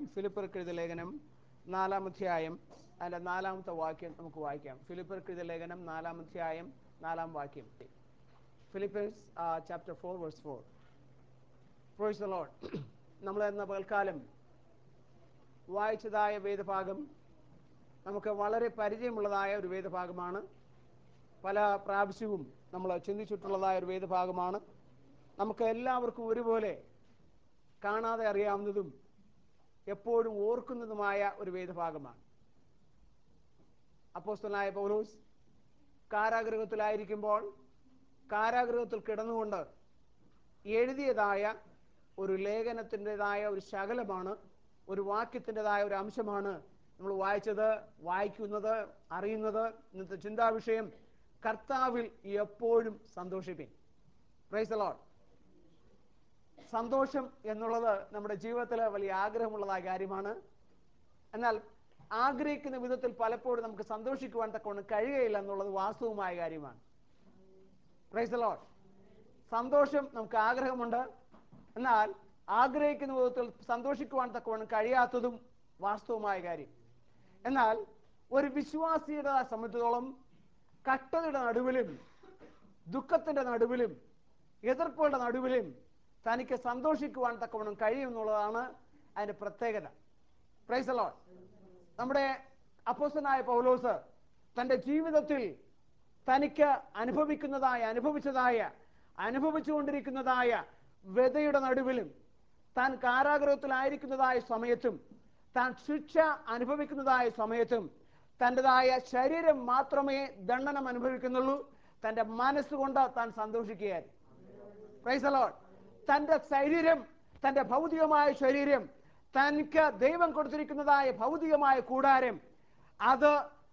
ഫിലിപ്പിയർക്ക് എഴുതിയ ലേഖനം 4-ാം അധ്യായം അതിൻ്റെ 4-ാമത്തെ വാക്യം നമുക്ക് വായിക്കാം. ഫിലിപ്പിയർക്ക് എഴുതിയ ലേഖനം 4-ാം അധ്യായം 4-ാം വാക്യം. Philippians chapter 4 verse 4. Praise the Lord. നമ്മൾ എന്ന പകൽക്കാലം വായിച്ചതായ വേദഭാഗം നമുക്ക് വളരെ പരിചയമുള്ളതായ ഒരു വേദഭാഗമാണ്. പല പ്രാവശ്യവും നമ്മൾ ചിന്തിച്ചിട്ടുള്ളതായ ഒരു വേദഭാഗമാണ്. നമുക്ക് എല്ലാവർക്കും ഒരുപോലെ കാണാതെ അറിയാവുന്നതും എപ്പോഴും ഓർക്കുന്നതുമായ ഒരു വേദഭാഗമാണ്. അപ്പോസ്തലനായ പൗലോസ് കാരാഗൃഹത്തിലായിരിക്കുമ്പോൾ കാരാഗൃഹത്തിൽ കിടന്നുകൊണ്ട് എഴുതിയതായ ഒരു ലേഖനത്തിൻ്റെതായ ഒരു ശകലമാണ്, ഒരു വാക്യത്തിൻ്റെതായ ഒരു അംശമാണ് നമ്മൾ വായിച്ചത്, വായിക്കുന്നത്, അറിയുന്നത്. ഇന്നത്തെ ചിന്താവിഷയം കർത്താവിൽ എപ്പോഴും സന്തോഷിപ്പിൻ. Price the Lord. സന്തോഷം എന്നുള്ളത് നമ്മുടെ ജീവിതത്തിൽ വലിയ ആഗ്രഹമുള്ളതായ കാര്യമാണ്. എന്നാൽ ആഗ്രഹിക്കുന്ന വിധത്തിൽ പലപ്പോഴും നമുക്ക് സന്തോഷിക്കുവാൻ തക്കവണ്ണം കഴിയുകയില്ല എന്നുള്ളത് വാസ്തവമായ കാര്യമാണ്. Praise the Lord. സന്തോഷം നമുക്ക് ആഗ്രഹമുണ്ട്, എന്നാൽ ആഗ്രഹിക്കുന്ന വിധത്തിൽ സന്തോഷിക്കുവാൻ തക്കവണ്ണം കഴിയാത്തതും വാസ്തവമായ കാര്യം. എന്നാൽ ഒരു വിശ്വാസിയുടെ സംബന്ധിച്ചിടത്തോളം കഷ്ടതയുടെ നടുവിലും ദുഃഖത്തിന്റെ നടുവിലും എതിർപ്പുകളുടെ നടുവിലും തനിക്ക് സന്തോഷിക്കുവാൻ തക്കവണ്ണം കഴിയും എന്നുള്ളതാണ് അതിന്റെ പ്രത്യേകത. Praise the Lord. നമ്മുടെ അപ്പോസ്തലനായ പൗലോസ് തന്റെ ജീവിതത്തിൽ തനിക്ക് അനുഭവിച്ചുകൊണ്ടിരിക്കുന്നതായ വ്യതയുടെ നടുവിലും താൻ കാരാഗൃഹത്തിലായിരിക്കുന്നതായ സമയത്തും താൻ ശിക്ഷ അനുഭവിക്കുന്നതായ സമയത്തും തൻ്റെതായ ശരീരം മാത്രമേ ദണ്ഡനം അനുഭവിക്കുന്നുള്ളൂ, തൻ്റെ മനസ്സുകൊണ്ട് താൻ സന്തോഷിക്കുകയായിരുന്നു. Price the Lord. തൻ്റെ ശരീരം, തൻ്റെ ഭൗതികമായ ശരീരം, തനിക്ക് ദൈവം കൊടുത്തിരിക്കുന്നതായ ഭൗതികമായ കൂടാരം, അത്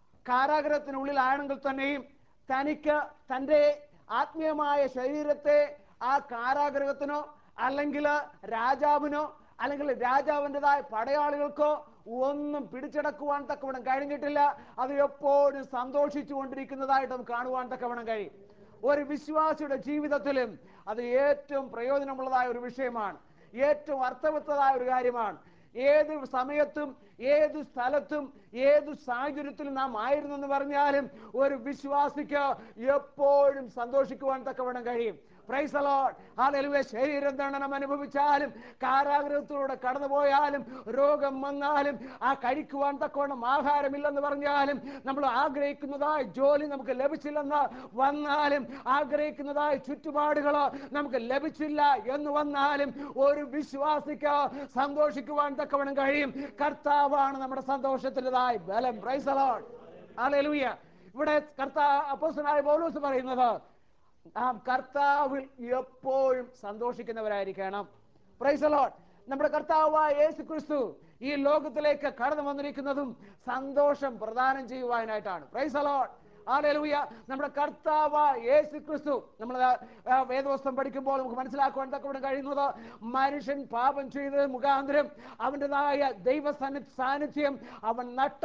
കാരാഗൃഹത്തിനുള്ളിലാണെങ്കിൽ തന്നെയും തനിക്ക് തൻ്റെ ആത്മീയമായ ശരീരത്തെ ആ കാരാഗൃഹത്തിനോ അല്ലെങ്കിൽ രാജാവിനോ അല്ലെങ്കിൽ രാജാവിൻ്റെതായ പടയാളികൾക്കോ ഒന്നും പിടിച്ചടക്കുവാൻ തക്കവണ്ണം കഴിഞ്ഞിട്ടില്ല. അത് എപ്പോഴും സന്തോഷിച്ചു കൊണ്ടിരിക്കുന്നതായിട്ട് നമുക്ക് കാണുവാൻ തക്കവണ്ണം കഴിയും. ഒരു വിശ്വാസിയുടെ ജീവിതത്തിലും അത് ഏറ്റവും പ്രയോജനമുള്ളതായ ഒരു വിഷയമാണ്, ഏറ്റവും അർത്ഥവത്തതായ ഒരു കാര്യമാണ്. ഏത് സമയത്തും ഏത് സ്ഥലത്തും ഏത് സാഹചര്യത്തിലും നാം ആയിരുന്നെന്ന് പറഞ്ഞാലും ഒരു വിശ്വാസിക്ക് എപ്പോഴും സന്തോഷിക്കുവാൻ തക്കവണ്ണം കഴിയും. Praise the Lord. ഹല്ലേലൂയ. ശരീരദണ്ഡനം അനുഭവിച്ചാലും കാരാഗൃഹത്തിലൂടെ കടന്നുപോയാലും രോഗം വന്നാലും ആ കഴിക്കുവാൻ തക്കവണ്ണം ആഹാരമില്ലെന്ന് പറഞ്ഞാലും നമ്മൾ ആഗ്രഹിക്കുന്നതായ ജോലി നമുക്ക് ലഭിച്ചില്ലെന്ന് വന്നാലും ആഗ്രഹിക്കുന്നതായ ചുറ്റുപാടുകൾ നമുക്ക് ലഭിച്ചില്ല എന്ന് വന്നാലും ഒരു വിശ്വാസിക്ക് സന്തോഷിക്കുവാൻ തക്കവണ്ണം കഴിയും. കർത്താവാണ് നമ്മുടെ സന്തോഷത്തിൻ്റെതായ ബലം. Praise the Lord. ഹല്ലേലൂയ. ഇവിടെ അപ്പോസ്തലനായ പൗലോസ് പറയുന്നത് നാം കർത്താവിൽ എപ്പോഴും സന്തോഷിക്കുന്നവരായിരിക്കണം. Praise the Lord. നമ്മുടെ കർത്താവായ യേശുക്രിസ്തു ഈ ലോകത്തിലേക്ക് കടന്നു വന്നിരിക്കുന്നതും സന്തോഷം പ്രദാനം ചെയ്യുവാനായിട്ടാണ്. Praise the Lord. ഹല്ലേലൂയ. നമ്മുടെ കർത്താവായ യേശുക്രിസ്തു, നമ്മൾ വേദവസ്തം പഠിക്കുമ്പോൾ നമുക്ക് മനസ്സിലാക്കുവാൻ തക്കവണ്ണം കഴിയുന്നത്, മനുഷ്യൻ പാപം ചെയ്തത് മുഖാന്തരം അവൻ്റെതായ ദൈവ സാന്നിധ്യം അവൻ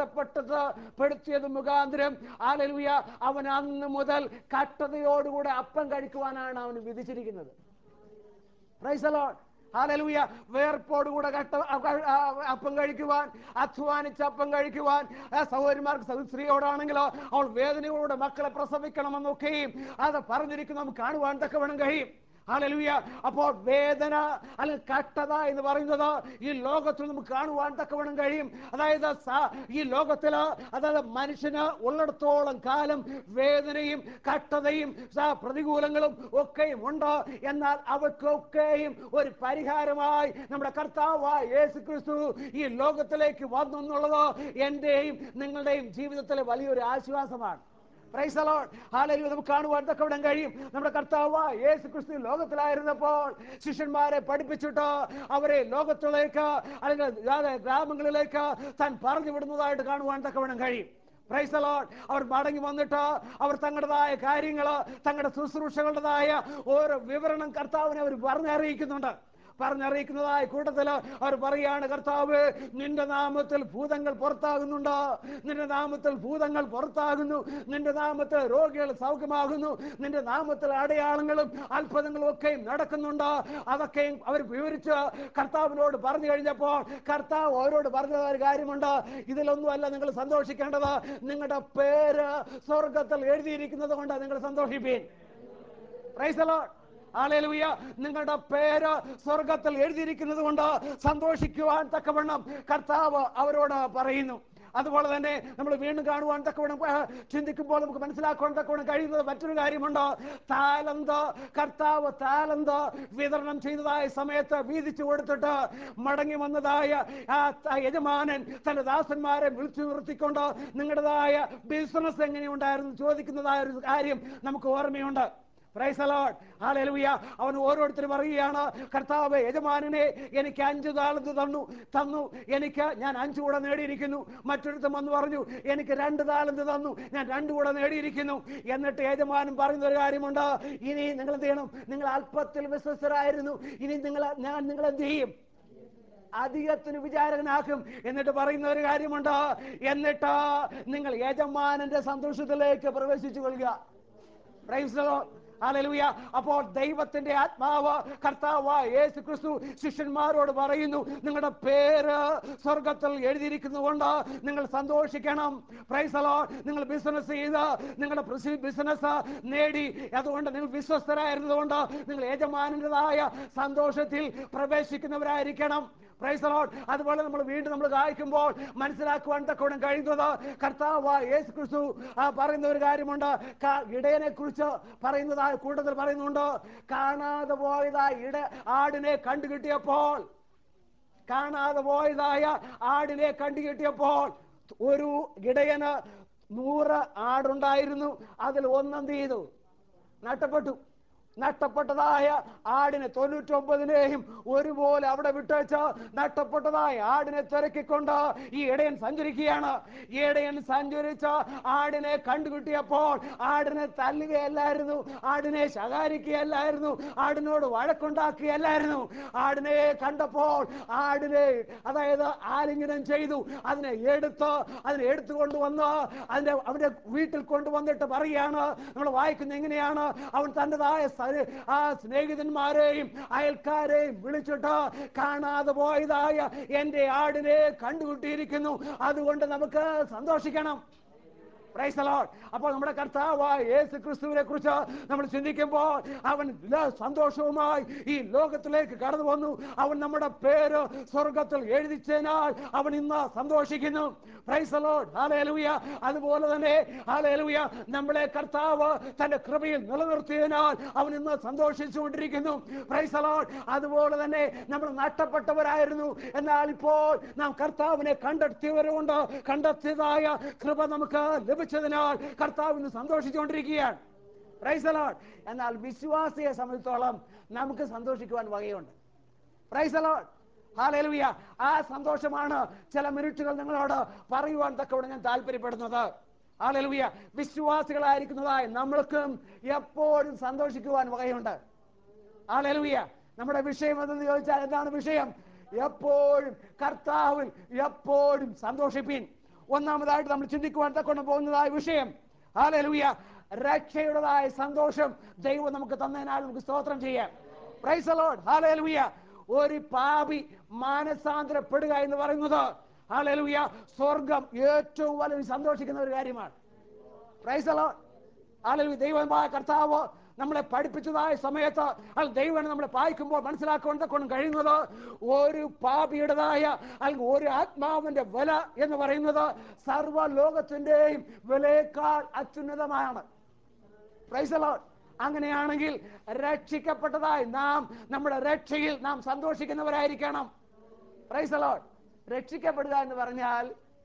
നഷ്ടപ്പെട്ടത് മുഖാന്തരം ഹല്ലേലൂയ അവൻ അന്ന് മുതൽ കഷ്ടതയോടുകൂടെ അപ്പം കഴിക്കുവാനാണ് അവന് വിധിച്ചിരിക്കുന്നത്. Praise the Lord. ഹല്ലേലൂയ. വേർപ്പോടുകൂടെ അപ്പം കഴിക്കുവാൻ, അധ്വാനിച്ച് അപ്പം കഴിക്കുവാൻ, സഹോദരിമാർക്ക് സ്ത്രീയോടാണെങ്കിലോ അവൾ വേദനയോടെ മക്കളെ പ്രസവിക്കണമെന്നൊക്കെയും അത് പറഞ്ഞിരിക്കുന്ന നമുക്ക് കാണുവാൻ തക്കവണ്ണം കഴിയും. ഹല്ലേലൂയ. അപ്പോൾ വേദന അല്ലെങ്കിൽ കഷ്ടത എന്ന് പറയുന്നത് ഈ ലോകത്തിൽ നമുക്ക് കാണുവാൻ തക്കവണ്ണം കഴിയും. അതായത് ഈ ലോകത്തിൽ അതായത് മനുഷ്യന് ഉള്ളിടത്തോളം കാലം വേദനയും കഷ്ടതയും പ്രതികൂലങ്ങളും ഒക്കെയും ഉണ്ട്. എന്നാൽ അവയ്ക്കൊക്കെയും ഒരു പരിഹാരമായി നമ്മുടെ കർത്താവായ യേശുക്രിസ്തു ഈ ലോകത്തിലേക്ക് വന്നു എന്നുള്ളത് എന്റെയും നിങ്ങളുടെയും ജീവിതത്തിലെ വലിയൊരു ആശ്വാസമാണ്. Praise the Lord. ഹല്ലേലൂയ. നമുക്ക് കാണുവാൻ തക്കവണ്ണം കഴിയും. നമ്മുടെ കർത്താവായ യേശുക്രിസ്തു ലോകത്തിലായിരുന്നപ്പോൾ ശിഷ്യന്മാരെ പഠിപ്പിച്ചിട്ട് അവരെ ലോകത്തിലേക്ക് അല്ലെങ്കിൽ ഗ്രാമങ്ങളിലേക്ക് താൻ പറഞ്ഞു വിടുന്നതായിട്ട് കാണുവാൻ തക്കവണ്ണം കഴിയും. Praise the Lord. അവർ മടങ്ങി വന്നിട്ട് അവർ തങ്ങളുടേതായ കാര്യങ്ങൾ, തങ്ങളുടെ ശുശ്രൂഷകളുടേതായ ഓരോ വിവരണം കർത്താവിനെ അവർ പറഞ്ഞറിയിക്കുന്നുണ്ട്. പറഞ്ഞറിയിക്കുന്നതായ കൂട്ടത്തിൽ അവർ പറയാണ്, കർത്താവ് നിന്റെ നാമത്തിൽ ഭൂതങ്ങൾ പുറത്താകുന്നുണ്ട്, നിന്റെ നാമത്തിൽ ഭൂതങ്ങൾ പുറത്താകുന്നു, നിന്റെ നാമത്തിൽ രോഗികൾ സൗഖ്യമാകുന്നു, നിന്റെ നാമത്തിൽ അടയാളങ്ങളും അത്ഭുതങ്ങളും ഒക്കെ നടക്കുന്നുണ്ട്. അതൊക്കെയും അവർ വിവരിച്ച് കർത്താവിനോട് പറഞ്ഞു കഴിഞ്ഞപ്പോൾ കർത്താവ് അവരോട് പറഞ്ഞ ഒരു കാര്യമുണ്ട്, ഇതിലൊന്നുമല്ല നിങ്ങൾ സന്തോഷിക്കേണ്ടത്, നിങ്ങളുടെ പേര് സ്വർഗത്തിൽ എഴുതിയിരിക്കുന്നത് കൊണ്ട് നിങ്ങൾ സന്തോഷിപ്പീൻ. Praise the Lord. ഹല്ലേലൂയ. നിങ്ങളുടെ പേര് സ്വർഗത്തിൽ എഴുതിയിരിക്കുന്നത് കൊണ്ട് സന്തോഷിക്കുവാൻ തക്കവണ്ണം കർത്താവ് അവരോട് പറയുന്നു. അതുപോലെ തന്നെ നമ്മൾ വീണ്ടും കാണുവാൻ തക്കവണ്ണം ചിന്തിക്കുമ്പോൾ നമുക്ക് മനസ്സിലാക്കുവാൻ തക്കവണ്ണം കഴിയുന്നത് മറ്റൊരു കാര്യമുണ്ട്. താലന്ത്, കർത്താവ് താലന്ത് വിതരണം ചെയ്തതായ സമയത്ത് വീതിച്ചു കൊടുത്തിട്ട് മടങ്ങി വന്നതായ ആ യജമാനൻ തന്റെ ദാസന്മാരെ വിളിച്ചു നിർത്തിക്കൊണ്ട് നിങ്ങളുടേതായ ബിസിനസ് എങ്ങനെയുണ്ടായിരുന്നു ചോദിക്കുന്നതായ ഒരു കാര്യം നമുക്ക് ഓർമ്മയുണ്ട്. Praise the Lord. ഹല്ലേലൂയ. അവൻ ഓരോരുത്തരും പറയുകയാണ്, കർത്താവ് യജമാനനെ എനിക്ക് 5 താലന്ത് തന്നു, ഞാൻ 5 കൂടെ നേടിയിരിക്കുന്നു. മറ്റൊരുത്തം വന്ന് പറഞ്ഞു, എനിക്ക് 2 താലന്ത് തന്നു, ഞാൻ 2 കൂടെ നേടിയിരിക്കുന്നു. എന്നിട്ട് യജമാനൻ പറയുന്ന ഒരു കാര്യമുണ്ട്, ഇനി നിങ്ങൾ എന്ത് ചെയ്യണം, നിങ്ങൾ അല്പത്തിൽ വിശ്വസ്തരായിരുന്നു, ഇനി ഞാൻ നിങ്ങൾ എന്ത് ചെയ്യും, അധികത്തിന് വിചാരകനാക്കും. എന്നിട്ട് പറയുന്ന ഒരു കാര്യമുണ്ട്, എന്നിട്ട് നിങ്ങൾ യജമാനന്റെ സന്തോഷത്തിലേക്ക് പ്രവേശിച്ചു കൊള്ളുക. Praise the Lord. ഹല്ലേലൂയ. അപ്പോൾ ദൈവത്തിന്റെ ആത്മാവ് കർത്താവായ യേശു ക്രിസ്തു ശിഷ്യന്മാരോട് പറയുന്നു, നിങ്ങളുടെ പേര് സ്വർഗത്തിൽ എഴുതിയിരിക്കുന്നതുകൊണ്ട് നിങ്ങൾ സന്തോഷിക്കണം. Praise the Lord. നിങ്ങൾ ബിസിനസ് ചെയ്ത് നിങ്ങളുടെ ബിസിനസ് നേടി, അതുകൊണ്ട് നിങ്ങൾ വിശ്വസ്തരായിരുന്നതുകൊണ്ട് നിങ്ങൾ യജമാനന്റേതായ സന്തോഷത്തിൽ പ്രവേശിക്കുന്നവരായിരിക്കണം. Price the Lord. അതുപോലെ നമ്മൾ വീണ്ടും വായിക്കുമ്പോൾ മനസ്സിലാക്കുവാൻ തക്കവണ്ണം കഴിയുന്നത് കർത്താവായ യേശു ക്രിസ്തു പറയുന്ന ഒരു കാര്യമുണ്ട്. ഇടയനെ കുറിച്ച് പറയുന്നതായ കൂട്ടത്തിൽ പറയുന്നുണ്ട്, കാണാതെ പോയതായ ആടിനെ കണ്ടുകിട്ടിയപ്പോൾ ഒരു ഇടയന് 100 ആടുണ്ടായിരുന്നു. അതിൽ ഒന്നെന്ത് ചെയ്തു, നഷ്ടപ്പെട്ടതായ ആടിനെ 99നെയും ഒരുപോലെ അവിടെ വിട്ടേച്ച് നഷ്ടപ്പെട്ടതായ ആടിനെ തിരക്കിക്കൊണ്ട് ഈ ഇടയൻ സഞ്ചരിക്കുകയാണ്. ഇടയൻ സഞ്ചരിച്ച ആടിനെ കണ്ടുകിട്ടിയപ്പോൾ ആടിനെ തല്ലുകയല്ലായിരുന്നു, ആടിനെ ശകാരിക്കുകയല്ലായിരുന്നു, ആടിനോട് വഴക്കുണ്ടാക്കുകയല്ലായിരുന്നു. ആടിനെ കണ്ടപ്പോൾ അതായത് ആലിംഗനം ചെയ്തു, അതിനെ എടുത്തുകൊണ്ടുവന്ന് അവന്റെ വീട്ടിൽ കൊണ്ടുവന്നിട്ട് പറയുകയാണ്. നമ്മൾ വായിക്കുന്നത് എങ്ങനെയാണ്, അവൻ തൻ്റെതായ ആ സ്നേഹിതന്മാരെയും അയൽക്കാരെയും വിളിച്ചിട്ട്, കാണാതെ പോയതായ എന്റെ ആടിനെ കണ്ടുകിട്ടിയിരിക്കുന്നു, അതുകൊണ്ട് നമുക്ക് സന്തോഷിക്കണം. Praise the Lord. അപ്പോൾ നമ്മുടെ കർത്താവായ യേശു ക്രിസ്തുവിനെ കുറിച്ച് നമ്മൾ ചിന്തിക്കുമ്പോൾ അവൻ സന്തോഷവുമായി ഈ ലോകത്തിലേക്ക് കടന്നു വന്നു. അവൻ നമ്മുടെ പേര് സ്വർഗത്തിൽ എഴുതിച്ചതിനാൽ അവൻ ഇന്ന് സന്തോഷിക്കുന്നു. Praise the Lord. ഹല്ലേലൂയ. അതുപോലെ തന്നെ ഹല്ലേലൂയ, നമ്മളെ കർത്താവ് തന്റെ കൃപയിൽ നിലനിർത്തിയതിനാൽ അവൻ ഇന്ന് സന്തോഷിച്ചുകൊണ്ടിരിക്കുന്നു. Price the Lord. അതുപോലെ തന്നെ നമ്മൾ നഷ്ടപ്പെട്ടവരായിരുന്നു, എന്നാൽ ഇപ്പോൾ നാം കർത്താവിനെ കണ്ടെത്തിയതായ കൃപ നമുക്ക് ലഭിച്ചതിനാൽ കർത്താവ് ഇന്ന് സന്തോഷിച്ചുകൊണ്ടിരിക്കുകയാണ്. Price the lord. എന്നാൽ വിശ്വാസിയെ സംബന്ധിച്ചോളം നമുക്ക് സന്തോഷിക്കുവാൻ വകയുണ്ട്. Praise the Lord. ഹല്ലേലൂയ. ആ സന്തോഷമാണ് ചില മിനിറ്റുകൾ നിങ്ങളോട് പറയുവാൻ തക്കവണ്ണം ഞാൻ താല്പര്യപ്പെടുന്നത്. ഹല്ലേലൂയ. വിശ്വാസികളായിരിക്കുന്നതായ നമ്മൾക്കും എപ്പോഴും സന്തോഷിക്കുവാൻ വകയുണ്ട്. ഹല്ലേലൂയ. നമ്മുടെ വിഷയം എന്തെന്ന് ചോദിച്ചാൽ എന്താണ് വിഷയം? എപ്പോഴും കർത്താവിൽ എപ്പോഴും സന്തോഷിപ്പീൻ. ഒന്നാമതായിട്ട് നമ്മൾ ചിന്തിക്കുവാൻ തക്കൊണ്ട് പോകുന്നതായ വിഷയം, ഹല്ലേലൂയ, രക്ഷയുടേതായ സന്തോഷം ദൈവം നമുക്ക് തന്നതിനാൽ നമുക്ക് സ്തോത്രം ചെയ്യാം. Praise the Lord. ഹല്ലേലൂയ. ഒരു പാപി മാനസാന്തരപ്പെടുക എന്ന് പറയുന്നത്, ഹല്ലേലൂയ, സ്വർഗം ഏറ്റവും വലിയ സന്തോഷിക്കുന്ന ഒരു കാര്യമാണ്. Praise the Lord. ഹല്ലേലൂയ. ദൈവമായ കർത്താവ് നമ്മളെ പഠിപ്പിച്ചതായ സമയത്ത് ദൈവം നമ്മളെ വായിക്കുമ്പോൾ മനസ്സിലാക്കാൻ കഴിയുന്നത്, ഒരു പാപിയുടേതായ അല്ലെങ്കിൽ ഒരു ആത്മാവിന്റെ വില എന്ന് പറയുന്നത് സർവ്വലോകത്തിന്റെയും വിലയേക്കാൾ അത്യുന്നതമാണ്. Price the Lord. അങ്ങനെയാണെങ്കിൽ രക്ഷിക്കപ്പെട്ടതായി നമ്മുടെ രക്ഷയിൽ നാം സന്തോഷിക്കുന്നവരായിരിക്കണം. Praise the Lord. രക്ഷിക്കപ്പെടുക എന്ന് പറഞ്ഞാൽ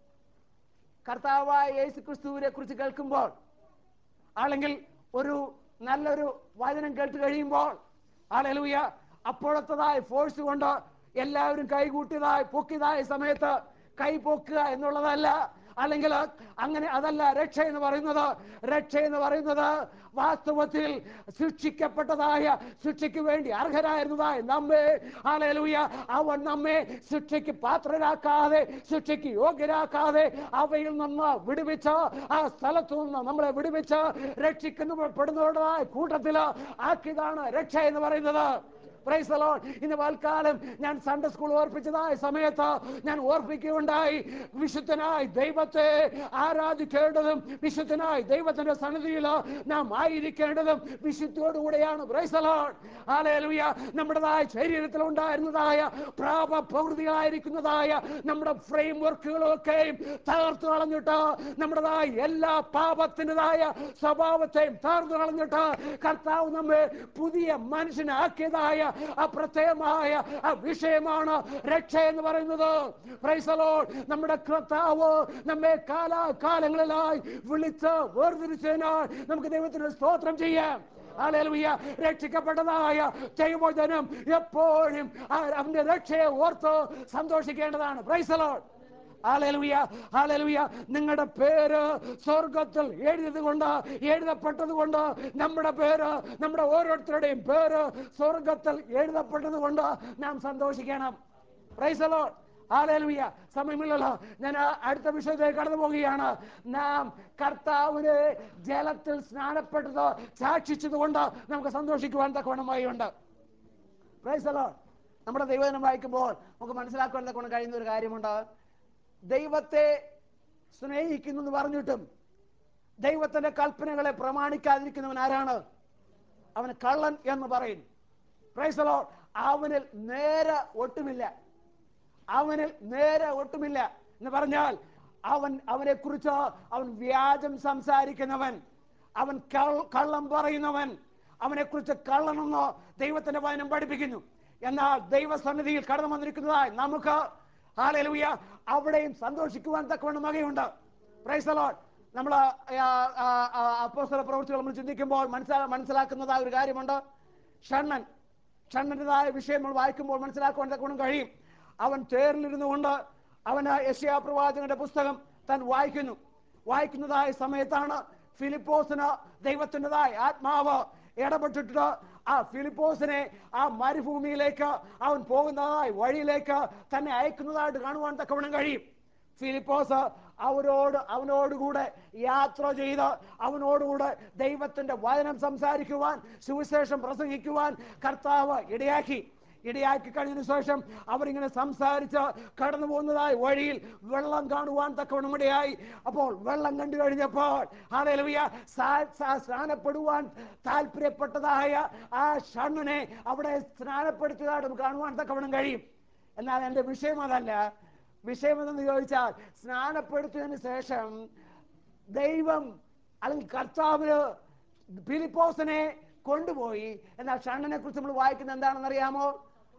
കർത്താവായ യേശു ക്രിസ്തുവിനെ കുറിച്ച് കേൾക്കുമ്പോൾ, അല്ലെങ്കിൽ നല്ലൊരു വചനം കേട്ട് കഴിയുമ്പോൾ, ഹല്ലേലൂയ, അപ്പോഴത്തതായ ഫോഴ്സ് കൊണ്ട് എല്ലാവരും കൈകൂട്ടിയതായി പൊക്കിയതായ സമയത്ത് കൈ പൊക്കുക എന്നുള്ളതല്ല. അല്ലെങ്കിൽ അങ്ങനെ അതല്ല രക്ഷ എന്ന് പറയുന്നത്. രക്ഷ എന്ന് പറയുന്നത് വാസ്തവത്തിൽ ശിക്ഷിക്കപ്പെട്ടതായ, ശിക്ഷയ്ക്ക് വേണ്ടി അർഹരായിരുന്നതായ നമ്മെ, ഹല്ലേലൂയ, അവൻ നമ്മെ ശിക്ഷയ്ക്ക് പാത്രരാക്കാതെ, ശിക്ഷയ്ക്ക് യോഗ്യരാക്കാതെ അവയിൽ നിന്ന് വിടുവിച്ച്, ആ സ്ഥലത്തു നിന്ന് നമ്മളെ വിടുവിച്ച് രക്ഷിക്കപ്പെടുന്നവരുടേതായ കൂട്ടത്തിൽ ആക്കിയതാണ് രക്ഷ എന്ന് പറയുന്നത്. Praise the Lord. ഇന്ന് വാൽക്കാലം ഞാൻ സൺഡേ സ്കൂൾ ഓർപ്പിച്ചതായ സമയത്ത് ഞാൻ ഓർപ്പിക്കുകയുണ്ടായി, വിശുദ്ധനായി ദൈവത്തെ ആരാധിക്കേണ്ടതും വിശുദ്ധനായി ദൈവത്തിന്റെ സന്നിധിയിൽ നാം ആയിരിക്കേണ്ടതും വിശുദ്ധിയോടുകൂടെയാണ്. Praise the Lord. ഹല്ലേലൂയ. നമ്മുടേതായ ശരീരത്തിൽ ഉണ്ടായിരുന്നതായ പ്രവൃത്തികളായിരിക്കുന്നതായ നമ്മുടെ ഫ്രെയിം വർക്കുകളൊക്കെയും തകർത്തു കളഞ്ഞിട്ട്, നമ്മുടേതായ എല്ലാ പാപത്തിൻ്റെതായ സ്വഭാവത്തെയും തകർത്തു കളഞ്ഞിട്ട് കർത്താവ് നമ്മെ പുതിയ മനുഷ്യനാക്കിയതായ ആ പ്രത്യേകമായ ആ വിഷയമാണ് രക്ഷ എന്ന് പറയുന്നത്. Praise the Lord. നമ്മുടെ കർത്താവ് നമ്മെ കാലാകാലങ്ങളിലായി വിളിച്ച് വേർതിരിച്ചതിനാൽ നമുക്ക് ദൈവത്തിന് സ്തോത്രം ചെയ്യാം. ഹല്ലേലൂയ. രക്ഷിക്കപ്പെട്ടതായ ദൈവജനം എപ്പോഴും അവന്റെ രക്ഷയെ ഓർത്ത് സന്തോഷിക്കേണ്ടതാണ്. Praise the Lord. ഹല്ലേലൂയ, ഹല്ലേലൂയ. നിങ്ങളുടെ പേര് സ്വർഗത്തിൽ എഴുതപ്പെട്ടത് കൊണ്ട്, നമ്മുടെ പേര്, നമ്മുടെ ഓരോരുത്തരുടെയും പേര് സ്വർഗത്തിൽ എഴുതപ്പെട്ടത് കൊണ്ട് നാം സന്തോഷിക്കണം. Praise the Lord. ഹല്ലേലൂയ. സമയമില്ലല്ലോ, ഞാൻ അടുത്ത വിഷയത്തിലേക്ക് കടന്നു പോവുകയാണ്. നാം കർത്താവിനെ ജലത്തിൽ സ്നാനപ്പെട്ടത് സാക്ഷിച്ചത് കൊണ്ട് നമുക്ക് സന്തോഷിക്കുവാൻ തക്കവണ്ണമായി ഉണ്ട്. Praise the Lord. നമ്മുടെ ദൈവവചനം വായിക്കുമ്പോൾ നമുക്ക് മനസ്സിലാക്കുവാൻ തക്കവണ്ണം കഴിയുന്ന ഒരു കാര്യമുണ്ട്. ദൈവത്തെ സ്നേഹിക്കുന്നു എന്ന് പറഞ്ഞിട്ടും ദൈവത്തിന്റെ കൽപ്പനകളെ പ്രമാണിക്കാതിരിക്കുന്നവൻ ആരാണ്? അവന് കള്ളൻ എന്ന് പറയും. Praise the Lord. അവനിൽ നേരെ ഒട്ടുമില്ല. അവനിൽ നേരെ ഒട്ടുമില്ല എന്ന് പറഞ്ഞാൽ അവനെ കുറിച്ച് അവൻ വ്യാജം സംസാരിക്കുന്നവൻ, അവൻ കള്ളം പറയുന്നവൻ, അവനെ കുറിച്ച് കള്ളനെന്ന് ദൈവത്തിന്റെ വചനം പഠിപ്പിക്കുന്നു. എന്നാൽ ദൈവസന്നിധിയിൽ കടന്നു വന്നിരിക്കുന്നതായി നമുക്ക്, ഹല്ലേലൂയ, അവിടെയും സന്തോഷിക്കുവാൻ തക്കവണ്ണം വകയുണ്ട്. Praise the Lord. നമ്മൾ അപ്പോസ്തല പ്രവൃത്തികൾ നമ്മൾ ചിന്തിക്കുമ്പോൾ മനസ്സിലാക്കുന്നതായ ഒരു കാര്യമുണ്ട്. ഷണ്ണന്റേതായ വിഷയം നമ്മൾ വായിക്കുമ്പോൾ മനസ്സിലാക്കുവാൻ തക്കവണ്ണം കഴിയും. അവൻ തേരിലിരുന്നു കൊണ്ട് അവന് യെശയ്യാ പ്രവാചകന്റെ പുസ്തകം താൻ വായിക്കുന്നതായ സമയത്താണ് ഫിലിപ്പോസിന് ദൈവത്തിൻ്റെതായ ആത്മാവ് ഇടപെട്ടിട്ട് ആ ഫിലിപ്പോസിനെ ആ മരുഭൂമിയിലേക്ക്, അവൻ പോകുന്നതായ വഴിയിലേക്ക് തന്നെ അയക്കുന്നതായിട്ട് കാണുവാൻ തക്കവണ്ണം കഴിയും. ഫിലിപ്പോസ് അവനോടുകൂടെ യാത്ര ചെയ്ത് അവനോടുകൂടെ ദൈവത്തിന്റെ വചനം സംസാരിക്കുവാൻ, സുവിശേഷം പ്രസംഗിക്കുവാൻ കർത്താവ് ഇടയാക്കി കഴിഞ്ഞതിന് ശേഷം അവരിങ്ങനെ സംസാരിച്ച് കടന്നു പോകുന്നതായ വഴിയിൽ വെള്ളം കാണുവാൻ തക്കവണ്ണം ഇടയായി. അപ്പോൾ വെള്ളം കണ്ടു കഴിഞ്ഞപ്പോൾ, ഹല്ലേലൂയ, സ്നാനപ്പെടുവാൻ താല്പര്യപ്പെട്ടതായ ആ ഷണ്ണനെ അവിടെ സ്നാനപ്പെടുത്തിയതായിട്ട് കാണുവാൻ തക്കവണ്ണം കഴിയും. എന്നാൽ എൻ്റെ വിഷയം അതല്ല. വിഷയം എന്തെന്ന് ചോദിച്ചാൽ, സ്നാനപ്പെടുത്തിയതിന് ശേഷം ദൈവം അല്ലെങ്കിൽ കർത്താവിന് ഫിലിപ്പോസിനെ കൊണ്ടുപോയി. എന്നാൽ ഷണ്ണനെ കുറിച്ച് നമ്മൾ വായിക്കുന്നത് എന്താണെന്നറിയാമോ?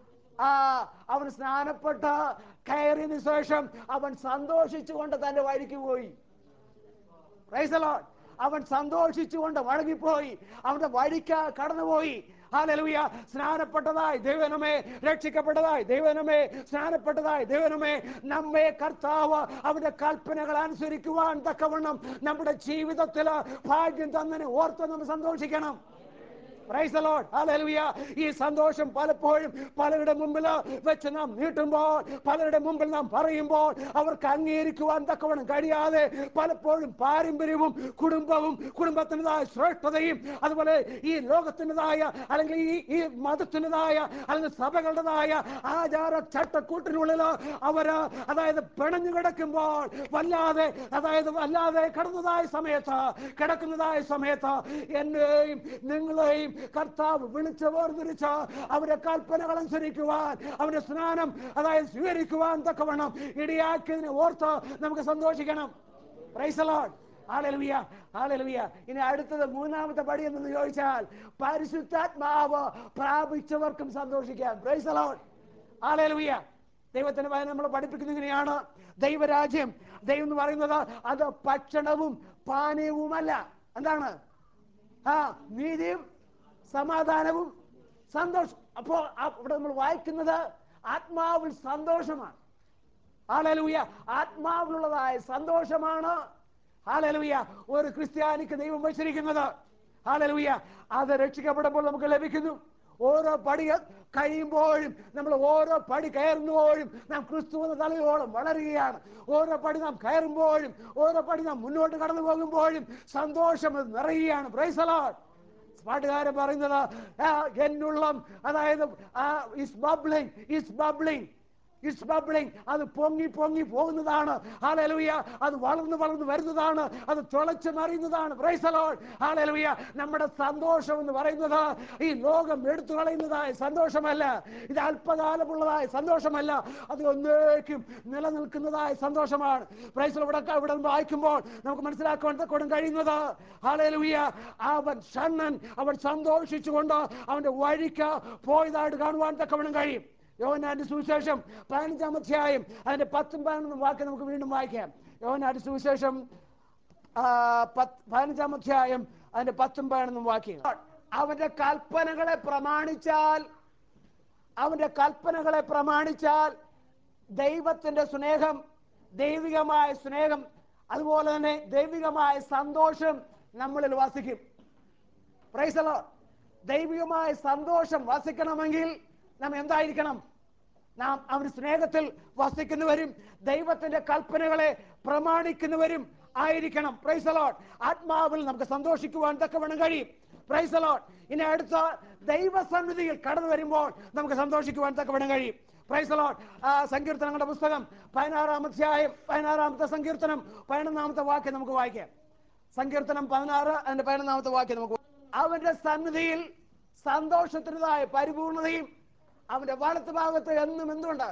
അവൻ സ്നാനപ്പെട്ട് കയറിയതിനു ശേഷം അവൻ സന്തോഷിച്ചുകൊണ്ട് തന്റെ വഴിക്ക് പോയി. Praise the Lord. അവൻ സന്തോഷിച്ചുകൊണ്ട് മടങ്ങിപ്പോയി, അവന്റെ വഴിക്ക് കടന്നുപോയി. ഹല്ലേലൂയ. സ്നാനപ്പെട്ടതായി ദൈവനമേ, രക്ഷിക്കപ്പെട്ടതായി ദൈവനമേ, സ്നാനപ്പെട്ടതായി ദൈവനമേ, നമ്മെ കർത്താവ് അവന്റെ കൽപ്പനകൾ അനുസരിക്കുവാൻ തക്കവണ്ണം നമ്മുടെ ജീവിതത്തിൽ ഭാഗ്യം തന്നെ ഓർത്ത് നമ്മൾ സന്തോഷിക്കണം. Praise the Lord. ഹല്ലേലൂയ. ഈ സന്തോഷം പലപ്പോഴും പലരുടെ മുമ്പിൽ വെച്ച് നാം നീട്ടുമ്പോൾ, പലരുടെ മുമ്പിൽ നാം പറയുമ്പോൾ അവർക്ക് അംഗീകരിക്കുവാൻ തക്കവണ്ണം കഴിയാതെ പലപ്പോഴും പാരമ്പര്യവും കുടുംബത്തിൻ്റെതായ ശ്രേഷ്ഠതയും അതുപോലെ ഈ ലോകത്തിൻ്റെതായ അല്ലെങ്കിൽ ഈ മതത്തിൻ്റെതായ അല്ലെങ്കിൽ സഭകളുടേതായ ആചാര ചട്ടക്കൂട്ടിനുള്ളിൽ അവര് പിണഞ്ഞു കിടക്കുമ്പോൾ വല്ലാതെ കിടക്കുന്നതായ സമയത്ത് എന്നെയും നിങ്ങളെയും കർത്താവ് വിളിച്ച് വേർതിരിച്ച അവരുടെ കൽപ്പനകൾ അനുസരിക്കുവാൻ, അവന്റെ സ്നാനം സ്വീകരിക്കുവാൻ തക്കവണ്ണം ഇടയാക്കിയതിനെ ഓർത്ത് നമുക്ക് സന്തോഷിക്കണം. Praise the Lord. ഹല്ലേലൂയ, ഹല്ലേലൂയ. ഇനി അടുത്തത് മൂന്നാമത്തെ പടി എന്ന് ചോദിച്ചാൽ, പരിശുദ്ധാത്മാവ് പ്രാപിച്ചവർക്കും സന്തോഷിക്കാം. Praise the Lord. ഹല്ലേലൂയ. ദൈവത്തിന്റെ വചനം നമ്മൾ പഠിപ്പിക്കുന്നത് ഇങ്ങനെയാണ്. ദൈവരാജ്യം, ദൈവം എന്ന് പറയുന്നത് അത് ഭക്ഷണവും പാനീയവുമല്ല. എന്താണ്? നീതിയും സമാധാനവും സന്തോഷം. അപ്പോൾ ഇവിടെ നമ്മൾ വായിക്കുന്നത് ആത്മാവിൽ സന്തോഷമാണ്. ഹല്ലേലൂയ. ആത്മാവിലുള്ളതായ സന്തോഷമാണ് ഹല്ലേലൂയ ഒരു ക്രിസ്ത്യാനിക്ക് ദൈവം വെച്ചിരിക്കുന്നത്. ഹല്ലേലൂയ. അത് രക്ഷിക്കപ്പെടുമ്പോൾ നമുക്ക് ലഭിക്കുന്നു. ഓരോ പടി കഴിയുമ്പോഴും, നമ്മൾ ഓരോ പടി കയറുമ്പോഴും നാം ക്രിസ്തു എന്ന തലയോളം വളരുകയാണ്. ഓരോ പടി നാം കയറുമ്പോഴും, ഓരോ പടി നാം മുന്നോട്ട് കടന്നു പോകുമ്പോഴും സന്തോഷം നിറയുകയാണ്. Price the Lord. പാട്ടുകാരൻ പറയുന്നത് എന്നുള്ളം, അതായത് is bubbling, is bubbling, it's bubbling. അത് പൊങ്ങി പൊങ്ങി പോകുന്നതാണ്. ഹല്ലേലൂയ. അത് വളർന്ന് വളർന്ന് വരുന്നതാണ്. അത് തിളച്ച് മറിയുന്നതാണ്. Praise the Lord. ഹല്ലേലൂയ. നമ്മുടെ സന്തോഷം എന്ന് പറയുന്നത് ഈ ലോകം എടുത്തു കളയുന്നതായ സന്തോഷമല്ല. ഇത് അല്പകാലമുള്ളതായ സന്തോഷമല്ല. അത് ഒന്നേക്കും നിലനിൽക്കുന്നതായ സന്തോഷമാണ്. പ്രൈസ് ഇവിടെ വായിക്കുമ്പോൾ നമുക്ക് മനസ്സിലാക്കാൻ കൊടുക്കാൻ കഴിയുന്നത് ഹല്ലേലൂയ അവൻ ഷണ്ണൻ അവൻ സന്തോഷിച്ചുകൊണ്ട് അവന്റെ വഴിക്ക് പോയതായിട്ട് കാണുവാൻ തക്കവണ്ണം കഴിയും. യോഹന്നാന്റെ സുവിശേഷം 15-ാം അധ്യായം അതിന്റെ 10ഉം 11ഉം വാക്യം നമുക്ക് വീണ്ടും വായിക്കാം. യോഹന്നാന്റെ സുവിശേഷം 15-ാം അധ്യായം അതിന്റെ 10ഉം 11ഉം വാക്യം. അവന്റെ കൽപ്പനകളെ പ്രമാണിച്ചാൽ, അവന്റെ കൽപ്പനകളെ പ്രമാണിച്ചാൽ ദൈവത്തിന്റെ സ്നേഹം, ദൈവികമായ സ്നേഹം, അതുപോലെ തന്നെ ദൈവികമായ സന്തോഷം നമ്മളിൽ വസിക്കും. Praise the Lord. ദൈവികമായ സന്തോഷം വസിക്കണമെങ്കിൽ നാം എന്തായിരിക്കണം? നാം അവന്റെ സ്നേഹത്തിൽ വസിക്കുന്നവരും ദൈവത്തിന്റെ കൽപ്പനകളെ പ്രമാണിക്കുന്നവരും ആയിരിക്കണം. Praise the Lord. ആത്മാവിൽ നമുക്ക് സന്തോഷിക്കുവാൻ തക്കവണ്ണം കഴിയും. Praise the Lord. ഇനി അടുത്ത ദൈവസന്നിധിയിൽ കടന്നു വരുമ്പോൾ നമുക്ക് സന്തോഷിക്കുവാൻ തക്കവണ്ണം കഴിയും. Praise the Lord. സങ്കീർത്തനങ്ങളുടെ പുസ്തകം 16-ാം അധ്യായം 16-ാമത്തെ സങ്കീർത്തനം 11-ാമത്തെ വാക്യം നമുക്ക് വായിക്കാം. സങ്കീർത്തനം 16 അതിന്റെ 11-ാമത്തെ വാക്യം നമുക്ക്. അവന്റെ സന്നിധിയിൽ സന്തോഷത്തിൻ്റെതായ പരിപൂർണതയും അവന്റെ വലത്ത് ഭാഗത്ത് എന്നും എന്തുണ്ട്?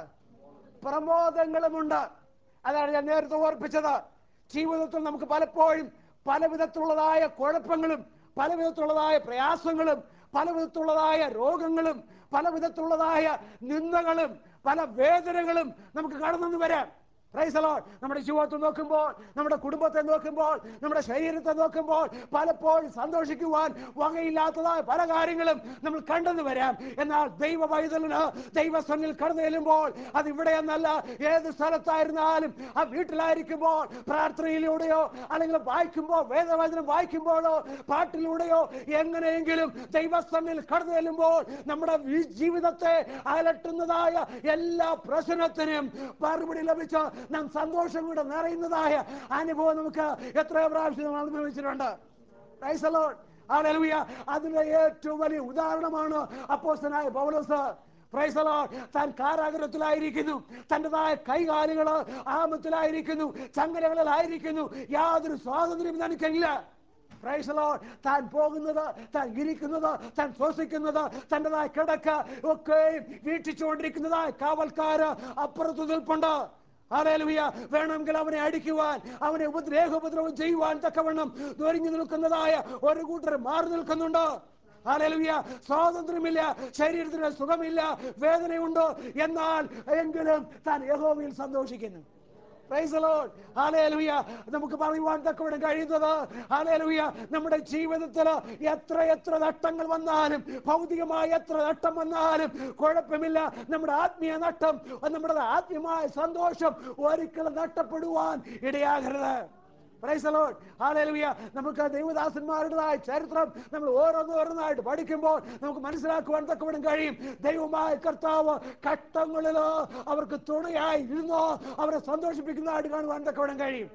പ്രമോദങ്ങളുമുണ്ട്. അതാണ് ഞാൻ നേരത്തെ ഓർപ്പിച്ചത്. ജീവിതത്തിൽ നമുക്ക് പലപ്പോഴും പല വിധത്തിലുള്ളതായ കുഴപ്പങ്ങളും, പല വിധത്തിലുള്ളതായ പ്രയാസങ്ങളും, പല വിധത്തിലുള്ളതായ രോഗങ്ങളും, പല വിധത്തിലുള്ളതായ നിന്ദകളും, പല വേദനകളും നമുക്ക് കടന്നു വരാം. Praise the Lord. നമ്മുടെ ജീവിതത്തെ നോക്കുമ്പോൾ, നമ്മുടെ കുടുംബത്തെ നോക്കുമ്പോൾ, നമ്മുടെ ശരീരത്തെ നോക്കുമ്പോൾ പലപ്പോഴും സന്തോഷിക്കുവാൻ വകയില്ലാത്തതായ പല കാര്യങ്ങളും നമ്മൾ കണ്ടെന്ന് വരാം. എന്നാൽ ദൈവ പൈതലിന് ദൈവസന്നിധിയിൽ കടന്നു ചെല്ലുമ്പോൾ, അത് ഇവിടെയെന്നല്ല, ഏത് സ്ഥലത്തായിരുന്നാലും, ആ വീട്ടിലായിരിക്കുമ്പോൾ പ്രാർത്ഥനയിലൂടെയോ അല്ലെങ്കിൽ വായിക്കുമ്പോൾ, വേദവചനം വായിക്കുമ്പോഴോ പാട്ടിലൂടെയോ എങ്ങനെയെങ്കിലും ദൈവസന്നിധിയിൽ കടന്നു ചെല്ലുമ്പോൾ നമ്മുടെ ജീവിതത്തെ അലട്ടുന്നതായ എല്ലാ പ്രശ്നത്തിനും മറുപടി ലഭിച്ച നാം സന്തോഷം കൂടെ നിറയുന്നതായ അനുഭവം നമുക്ക് എത്രയോ പ്രാവശ്യം നമ്മൾ അനുഭവിച്ചിട്ടുണ്ട്. Praise the Lord. ഹല്ലേലൂയ. അതിന്റെ ഏറ്റവും വലിയ ഉദാഹരണമാണ് അപ്പോസ്തലനായ പൗലോസ്. Price the Lord. താൻ കാരാഗൃഹത്തിലായിരിക്കുന്നു, തന്റേതായ കൈകാലുകൾ ആമത്തിലായിരിക്കുന്നു, ചങ്ങലകളിലായിരിക്കുന്നു, യാതൊരു സ്വാതന്ത്ര്യം തനിക്കില്ല. Price the Lord. താൻ പോകുന്നത്, താൻ ഇരിക്കുന്നത്, താൻ ശ്വസിക്കുന്നത്, തന്റേതായ കിടക്ക ഒക്കെ വീക്ഷിച്ചുകൊണ്ടിരിക്കുന്നതായ കാവൽക്കാര് അപ്പുറത്ത് നിൽപ്പുണ്ട്. ഹല്ലേലൂയ. വേണമെങ്കിൽ അവനെ അടിക്കുവാൻ, അവനെ ഉപദ്രവം ചെയ്യുവാൻ തക്കവണ്ണം ദൊരിഞ്ഞു നിൽക്കുന്നതായ ഒരു കൂട്ടർ മാറി നിൽക്കുന്നുണ്ട്. ഹല്ലേലൂയ. സ്വാതന്ത്ര്യമില്ല, ശരീരത്തിന് സുഖമില്ല, വേദനയുണ്ട്, എന്നാൽ എങ്കിലും താൻ യഹോവയിൽ സന്തോഷിക്കുന്നു. Praise the Lord. ഹല്ലേലൂയ. നമുക്ക് പറയുവാൻ തക്കവണ്ണം കഴിയുന്നത്, ഹല്ലേലൂയ, നമ്മുടെ ജീവിതത്തിൽ എത്ര നഷ്ടങ്ങൾ വന്നാലും, ഭൗതികമായ എത്ര നഷ്ടം വന്നാലും കുഴപ്പമില്ല. നമ്മുടെ ആത്മീയ നഷ്ടം, നമ്മുടെ ആത്മീയമായ സന്തോഷം ഒരിക്കലും നഷ്ടപ്പെടുവാൻ ഇടയാകരുത്. Praise the Lord. ഹല്ലേലൂയ. നമുക്ക് ദൈവദാസന്മാരുടേതായ ചരിത്രം നമ്മൾ ഓരോന്നായിട്ട് പഠിക്കുമ്പോൾ നമുക്ക് മനസ്സിലാക്കുവാൻ തക്കവണ്ണം കഴിയും. ദൈവമായ കർത്താവ് കഷ്ടങ്ങളിൽ അവർക്ക് തുണയായി ഇരുന്നോ അവരെ സന്തോഷിപ്പിക്കുന്നതായിട്ട് കാണുവാൻ തക്കവണ്ണം കഴിയും.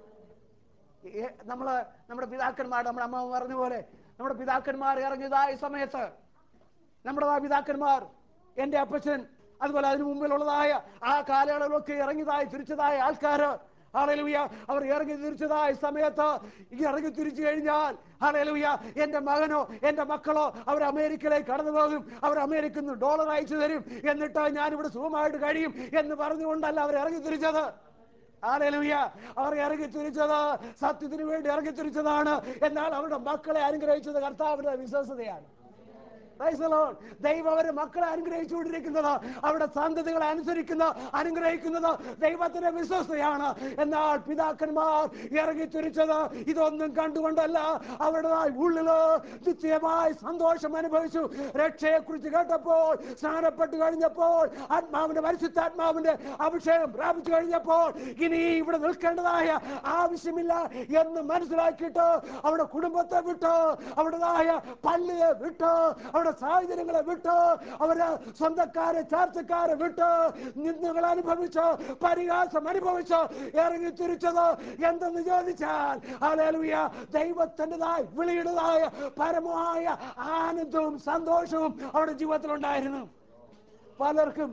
നമ്മുടെ പിതാക്കന്മാർ, നമ്മുടെ അമ്മ പറഞ്ഞ പോലെ, നമ്മുടെ പിതാക്കന്മാർ ഇറങ്ങിയതായ സമയത്ത്, നമ്മുടെ പിതാക്കന്മാർ, എൻ്റെ അപ്പച്ചൻ, അതുപോലെ അതിനു മുമ്പിലുള്ളതായ ആ കാലയളവിലൊക്കെ ഇറങ്ങിയതായി തിരിച്ചതായ ആൾക്കാര്, ഹല്ലേലൂയ, അവർ ഇറങ്ങി തിരിച്ചതായ സമയത്ത് ഇറങ്ങി തിരിച്ചു കഴിഞ്ഞാൽ, ഹല്ലേലൂയ, എൻ്റെ മകനോ എൻ്റെ മക്കളോ അവർ അമേരിക്കയിലേക്ക് കടന്നു പോകും, അവർ അമേരിക്കയിൽ നിന്ന് ഡോളർ അയച്ചു തരും, എന്നിട്ട് ഞാനിവിടെ സുഖമായിട്ട് കഴിയും എന്ന് പറഞ്ഞുകൊണ്ടല്ല അവർ ഇറങ്ങി തിരിച്ചത്. ഹല്ലേലൂയ. അവർ ഇറങ്ങി തിരിച്ചത് സത്യത്തിന് വേണ്ടി ഇറങ്ങി തിരിച്ചതാണ്. എന്നാൽ അവരുടെ മക്കളെ അനുഗ്രഹിച്ചത് കർത്താവിന്റെ വിശ്വസ്തതയാണ്. ദൈവം അവരുടെ മക്കളെ അനുഗ്രഹിച്ചുകൊണ്ടിരിക്കുന്നത്, അവരുടെ സന്തതികളെ അനുഗ്രഹിക്കുന്നത് ദൈവത്തിന്റെ വിശ്വസ്തയാണ്. എന്നാൽ പിതാക്കന്മാർ ഇറങ്ങി തിരിച്ചത് ഇതൊന്നും കണ്ടുകൊണ്ടല്ല. അവരുടെ ഉള്ളില് നിത്യമായ സന്തോഷം അനുഭവിച്ചു. രക്ഷയെ കുറിച്ച് കേട്ടപ്പോൾ, സ്നാനപ്പെട്ട് കഴിഞ്ഞപ്പോൾ, പരിശുദ്ധാത്മാവിന്റെ അഭിഷേകം പ്രാപിച്ചു കഴിഞ്ഞപ്പോൾ ഇനി ഇവിടെ നിൽക്കേണ്ടതായ ആവശ്യമില്ല എന്ന് മനസ്സിലാക്കിയിട്ട് അവരുടെ കുടുംബത്തെ വിട്ട്, അവരുടേതായ പള്ളിയെ വിട്ട്, അവരുടെ സാഹചര്യങ്ങളെ വിട്ട്, അവരുടെ സ്വന്തക്കാരെ ചാർച്ചക്കാരെ വിട്ട്, നിന്ദകൾ അനുഭവിച്ച്, പരിഹാസം അനുഭവിച്ച് ഇറങ്ങി തിരിച്ചത് എന്തെന്ന് ചോദിച്ചാൽ, ഹല്ലേലൂയ, ദൈവത്തിൻ്റെതായ വിളിയുടേതായ പരമമായ ആനന്ദവും സന്തോഷവും അവരുടെ ജീവിതത്തിലുണ്ടായിരുന്നു. പലർക്കും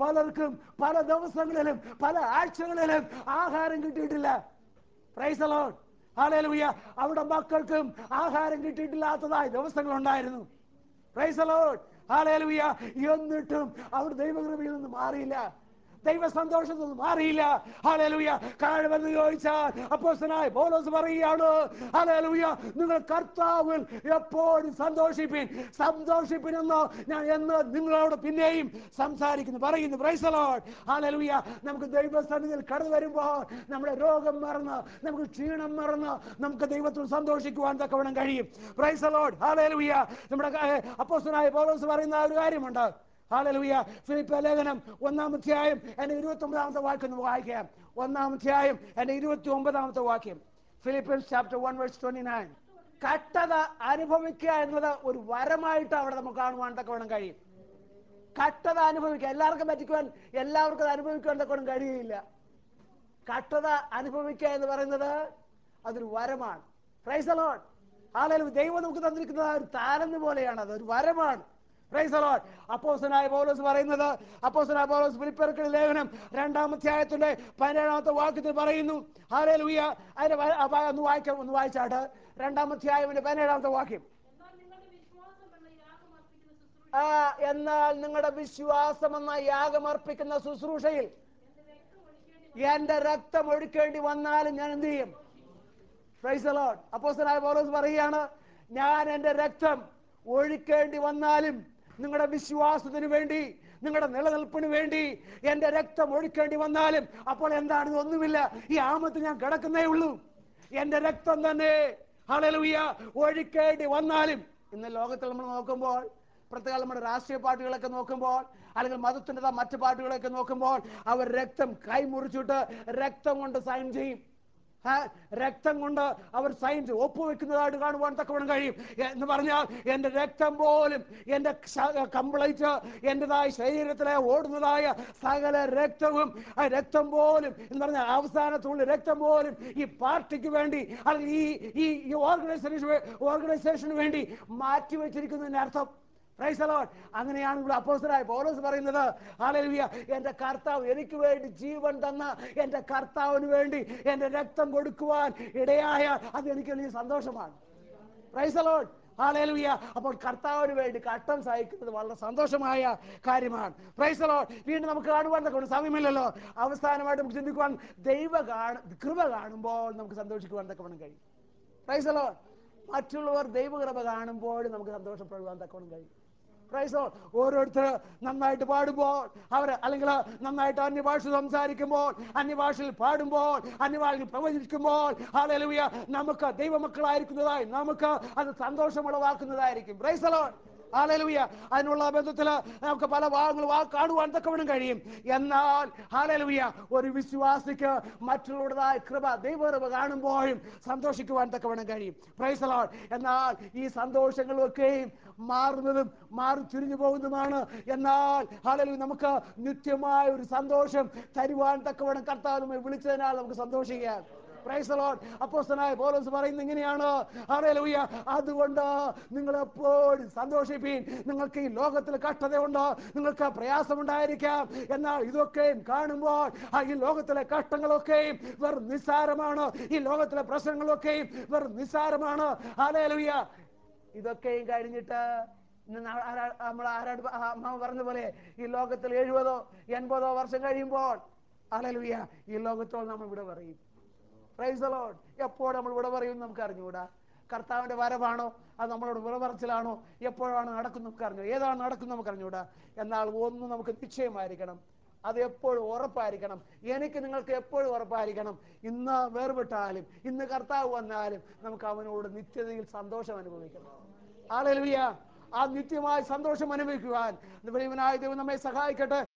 പല ദിവസങ്ങളിലും പല ആഴ്ചകളിലും ആഹാരം കിട്ടിയിട്ടില്ല. പ്രൈസ് ദി ലോർഡ്, ഹല്ലേലൂയ. അവരുടെ മക്കൾക്കും ആഹാരം കിട്ടിയിട്ടില്ലാത്തതായ ദിവസങ്ങളുണ്ടായിരുന്നു. പ്രൈസ് ദി ലോർഡ്, ഹല്ലേലൂയ. എന്നിട്ടും അവർ ദൈവകൃപയിൽ നിന്ന് മാറിയില്ല, ദൈവ സന്തോഷത്തിൽ നിന്ന് മാറിയില്ല. ഹല്ലേലൂയ. കാരണമെന്ന് ചോദിച്ചാൽ അപ്പോസ്തലനായ പൗലോസ് പറയുകയാണ്, ഹല്ലേലൂയ, നിങ്ങൾ കർത്താവിൽ എപ്പോഴും സന്തോഷിപ്പിൻ എന്ന് ഞാൻ എന്ന് നിങ്ങളോട് പിന്നെയും പറയുന്നു. Praise the Lord, hallelujah. നമുക്ക് ദൈവസന്നിധിയിൽ കടന്നു വരുമ്പോൾ നമ്മുടെ രോഗം മറന്ന്, നമുക്ക് ക്ഷീണം മറന്ന്, നമുക്ക് ദൈവത്തിൽ സന്തോഷിക്കുവാൻ തക്കവണ്ണം കഴിയും. Praise the Lord, hallelujah. നമ്മുടെ അപ്പോസ്തലനായ പൗലോസ് പറയുന്ന ഒരു കാര്യമുണ്ട്. ഹല്ലേലൂയ. ഫിലിപ്പിയ ലേഖനം 1-ാം അധ്യായം 29-ാമത്തെ വാക്യം ഒന്ന് വായിക്കാം. 1-ാം അധ്യായം 29-ാമത്തെ വാക്യം. Philippians chapter 1 verse 29. കഷ്ടത അനുഭവിക്കുക എന്നത് ഒരു വരമായിട്ട് അവിടെ നമുക്ക് കാണുവാൻ തക്കവണ്ണം കഴിയും. കഷ്ടത അനുഭവിക്കുക എല്ലാവർക്കും അത് അനുഭവിക്കുവാൻ തക്കവണ്ണം കഴിയില്ല. കഷ്ടത അനുഭവിക്കുക എന്ന് പറയുന്നത് അതൊരു വരമാണ്. Praise the Lord, hallelujah. ദൈവം നമുക്ക് തന്നിരിക്കുന്ന ഒരു താലന്ത് പോലെയാണ്, അത് ഒരു വരമാണ്. Praise the lord. അപ്പോസ്തലനായ പൗലോസ് പറയുന്നത്, അപ്പോസ്തലനായ പൗലോസ് ഫിലിപ്പിയർക്കുള്ള ലേഖനം 2-ാം അധ്യായത്തിന്റെ 17-ാമത്തെ വാക്യത്തിൽ പറയുന്നു. ഹല്ലേലൂയ. അതിന്റെ ഒന്ന് വായിച്ചാട്ട് 2-ാം അധ്യായം 17-ാമത്തെ വാക്യം. എന്നാൽ നിങ്ങളുടെ വിശ്വാസം എന്ന യാഗമർപ്പിക്കുന്ന ശുശ്രൂഷയിൽ എന്റെ രക്തം ഒഴിക്കേണ്ടി വന്നാലും ഞാൻ എന്ത് ചെയ്യും? Praise the lord. അപ്പോസ്തലനായ പൗലോസ് പറയുകയാണ്, ഞാൻ എന്റെ രക്തം ഒഴിക്കേണ്ടി വന്നാലും, നിങ്ങളുടെ വിശ്വാസത്തിന് വേണ്ടി, നിങ്ങളുടെ നിലനിൽപ്പിന് വേണ്ടി എന്റെ രക്തം ഒഴിക്കേണ്ടി വന്നാലും. അപ്പോൾ എന്താണ്? ഒന്നുമില്ല, ഈ ആമത്ത് ഞാൻ കിടക്കുന്നേ ഉള്ളൂ, എന്റെ രക്തം തന്നെ ഹല്ലേലൂയ ഒഴിക്കേണ്ടി വന്നാലും. ഇന്ന് ലോകത്തിൽ നമ്മൾ നോക്കുമ്പോൾ, പ്രത്യേകം നമ്മുടെ രാഷ്ട്രീയ പാർട്ടികളൊക്കെ നോക്കുമ്പോൾ, അല്ലെങ്കിൽ മതത്തിൻ്റെ മറ്റു പാർട്ടികളൊക്കെ നോക്കുമ്പോൾ, അവർ രക്തം കൈമുറിച്ചിട്ട് രക്തം കൊണ്ട് സൈൻ ചെയ്യും. രക്തം കൊണ്ട് അവർ സൈൻ ഒപ്പുവെക്കുന്നതായിട്ട് കാണുവാൻ തക്കവണ്ണം കഴിയും. എന്ന് പറഞ്ഞാൽ എന്റെ രക്തം പോലും, എന്റെ കംപ്ലീറ്റ് എന്റേതായ ശരീരത്തിലെ ഓടുന്നതായ സകല രക്തവും, ആ രക്തം പോലും എന്ന് പറഞ്ഞാൽ അവസാനത്തുള്ള രക്തം പോലും ഈ പാർട്ടിക്ക് വേണ്ടി, അല്ലെങ്കിൽ ഈ ഓർഗനൈസേഷന് വേണ്ടി മാറ്റിവെച്ചിരിക്കുന്നതിന്റെ അർത്ഥം. Praise the lord. അങ്ങനെയാണ് ഇവിടെ അപ്പോസ്തലനായ പൗലോസ് പറയുന്നത്, ഹല്ലേലൂയ, എന്റെ കർത്താവ് എനിക്ക് വേണ്ടി ജീവൻ തന്ന എന്റെ കർത്താവിന് വേണ്ടി എന്റെ രക്തം കൊടുക്കുവാൻ ഇടയായ അത് എനിക്ക് വലിയ സന്തോഷമാണ്. Praise the Lord, hallelujah. അപ്പോൾ കർത്താവിന് വേണ്ടി കഷ്ടം സഹിക്കുന്നത് വളരെ സന്തോഷമായ കാര്യമാണ്. Praise the lord. വീണ്ടും നമുക്ക് കാണുവാൻ തക്കവണ്ണം സമയമില്ലല്ലോ. അവസാനമായിട്ട് നമുക്ക് ചിന്തിക്കുവാൻ, കൃപ കാണുമ്പോൾ നമുക്ക് സന്തോഷിക്കുവാൻ തക്കവണ്ണം കഴിയും. Praise the lord. മറ്റുള്ളവർ ദൈവകൃപ കാണുമ്പോൾ നമുക്ക് സന്തോഷപ്പെടുവാൻ തക്കവണ്ണം കഴിയും. Praise the lord. ഓരോരുത്തർ നന്നായിട്ട് പാടുമ്പോൾ, അല്ലെങ്കിൽ നന്നായിട്ട് അന്യഭാഷ സംസാരിക്കുമ്പോൾ, അന്യഭാഷയിൽ പാടുമ്പോൾ, അന്യഭാഷയിൽ പ്രവചിക്കുമ്പോൾ, ഹല്ലേലൂയ, നമുക്ക് ദൈവമക്കളായിരിക്കുന്നതായി നമുക്ക് അത് സന്തോഷമുളവാക്കുന്നതായിരിക്കും. Praise the Lord, hallelujah. അതിനുള്ള ബന്ധത്തിൽ നമുക്ക് പല ഭാഗങ്ങൾ കാണുവാൻ തക്കവണ്ണം കഴിയും. എന്നാൽ ഹല്ലേലൂയ, ഒരു വിശ്വാസിക്ക് മറ്റുള്ളവരുടേതായ കൃപ, ദൈവകൃപ കാണുമ്പോഴും സന്തോഷിക്കുവാൻ തക്കവണ്ണം കഴിയും. Praise the lord. എന്നാൽ ഈ സന്തോഷങ്ങളൊക്കെയും മാറുന്നതും മാറി തിരിഞ്ഞു പോകുന്നതുമാണ്. എന്നാൽ ഹല്ലേലൂയ, നമുക്ക് നിത്യമായ ഒരു സന്തോഷം തരുവാൻ തക്കവണ്ണം കർത്താവ് നമ്മെ വിളിച്ചതിനാൽ നമുക്ക് സന്തോഷിക്കാം. Praise the lord. അപ്പോസ്തലനായ പൗലോസ് പറയുന്നത് ഇങ്ങനെയാണ്, ഹല്ലേലൂയ, അതുകൊണ്ട് നിങ്ങൾ എപ്പോഴും സന്തോഷിപ്പീൻ. നിങ്ങൾക്ക് ഈ ലോകത്തിൽ കഷ്ടതയുണ്ട്, നിങ്ങൾക്ക് പ്രയാസമുണ്ടായിരിക്കാം. എന്നാൽ ഇതൊക്കെയും കാണുമ്പോൾ ഈ ലോകത്തിലെ കഷ്ടങ്ങളൊക്കെയും വെറും നിസ്സാരമാണ്, ഈ ലോകത്തിലെ പ്രശ്നങ്ങളൊക്കെയും വെറും നിസ്സാരമാണ്. ഹല്ലേലൂയ. ഇതൊക്കെയും കഴിഞ്ഞിട്ട് നമ്മൾ അമ്മ പറഞ്ഞ പോലെ ഈ ലോകത്തിൽ 70-80 വർഷം കഴിയുമ്പോൾ ഹല്ലേലൂയ, ഈ ലോകത്തോട് നമ്മൾ ഇവിടെ പറയും. Praise the lord. എപ്പോൾ നമ്മൾ ഇവിടെ പറയും നമുക്ക് അറിഞ്ഞുകൂടാ. കർത്താവിന്റെ വരവാണോ, അത് നമ്മളോട് വിളപറച്ചിലാണോ, എപ്പോഴാണ് നടക്കുന്നത് നമുക്ക് അറിഞ്ഞു, ഏതാണ് നടക്കുന്നത് നമുക്ക് അറിഞ്ഞൂടാ. എന്നാൽ ഒന്ന് നമുക്ക് നിശ്ചയമായിരിക്കണം, അത് എപ്പോഴും ഉറപ്പായിരിക്കണം. എനിക്ക് നിങ്ങൾക്ക് എപ്പോഴും ഉറപ്പായിരിക്കണം, ഇന്ന് വേർപെട്ടാലും ഇന്ന് കർത്താവ് വന്നാലും നമുക്ക് അവനോട് നിത്യതയിൽ സന്തോഷം അനുഭവിക്കണം. ഹല്ലേലൂയ. ആ നിത്യമായ സന്തോഷം അനുഭവിക്കുവാൻ ദൈവനായ ദൈവം നമ്മെ സഹായിക്കട്ടെ.